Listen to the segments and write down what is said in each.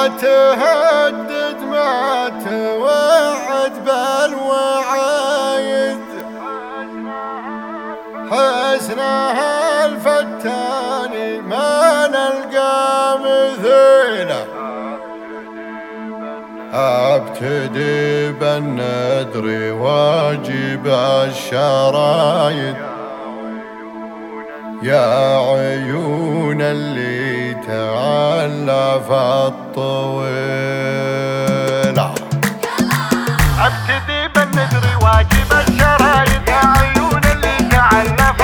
تهدد ما توعد بالوعايد، حسنها الفتاني ما نلقى مثيله. ابتدي بالندر واجب الشرايد، يا عيون اللي تعلف الطويلة. ابتدي بالندر واجب الشرايد، يا عيون اللي تعلف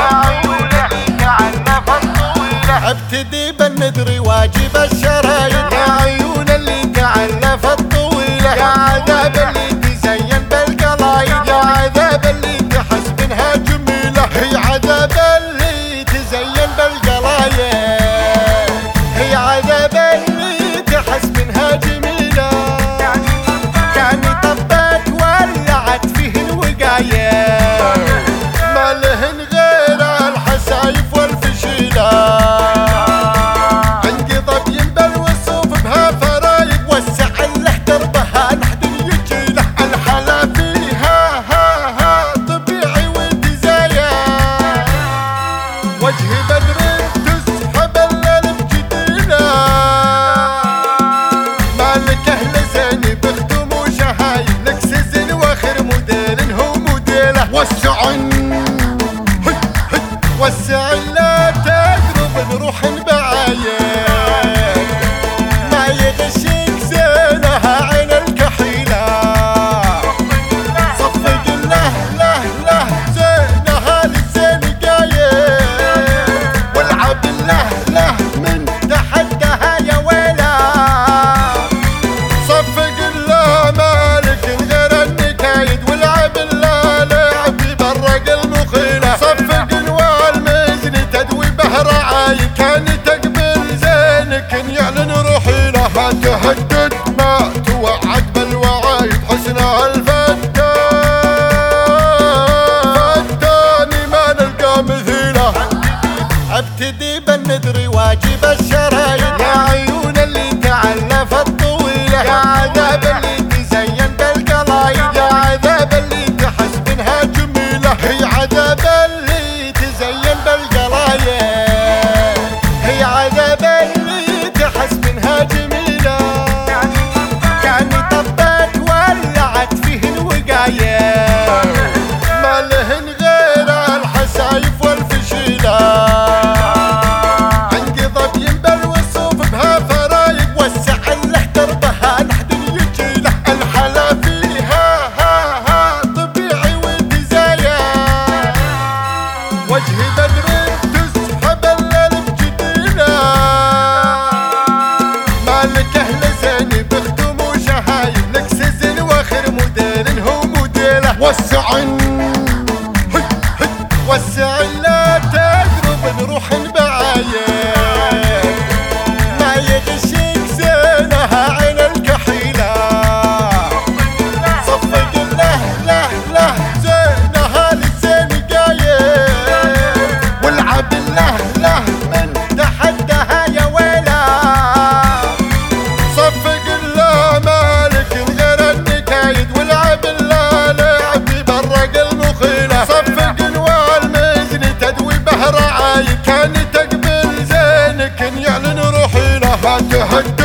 الطويلة. ابتدي بالندر واجب الشرايد، يا عيون اللي تعلف الطويلة. يا عذاب اللي تزين بالقلايد، يا عذاب اللي تحس منها جميلة. هي عذاب اللي تزين بالقلايد، هي عذاب اللي تحس منها جميلة. يعني طبت ولعت فيه الوقاية، ما لهن غير الحسايف والفشيلة. انقضب ينبل والصوف بها فرايق، وسع له دربها نحد يجيله. الحلا فيها طبيعي وتزايد، وجه بدر تسحب الليل بجديله. مالك اهل زين بختم وشهايد، لك سزن واخر موديل هو موديله. وسع لا تقرب نروح بعايد، ما يغشك زينها عين الكحيلة. صفق له زينها للزين قايد، والعب له من تحدها يا ويلا. صفق له مالك غير النكايد، والعب له لعب برق المخيلة. صفق رعاي كان تقبل زينك يعلن رحيله. ما تهدد ما توعد بالوعايد، حسنها الفتاني ما نلقى مثيله. ابتدي بالندر واجب الشرايد، يا عيون اللي تعلف الطويله. يا عذاب اللي تزين بالقلايد، يا عذاب اللي تحس منها جميله. هي عذاب اللي تزين بالقلايد، هي عذاب اللي تحس منها جميلة. يعني طبت ولعت فيه الوقاية، ما لهن غير الحسايف والفشيلة. انقضب ينبل والصوف بها فرايق، وسع له دربها نحد يجيله. الحلا فيها طبيعي وتزايد، وجه بدر تسحب الليل بجديله. مالك اهل زين بختم وشهايد، لك سزن واخر موديل هو موديله. وسع لا تقرب نروح بعايد، ما يغشك زينها عين الكحيلة. صفق له زينها للزين قايد، والعب له من تحدها يا ويلا. صفق له مالك غير النكايد، والعب له لعب برق المخيلة. صفق والمزن تدوي به رعاي، كان تقبل زينك يعلن رحيله. ما تهدد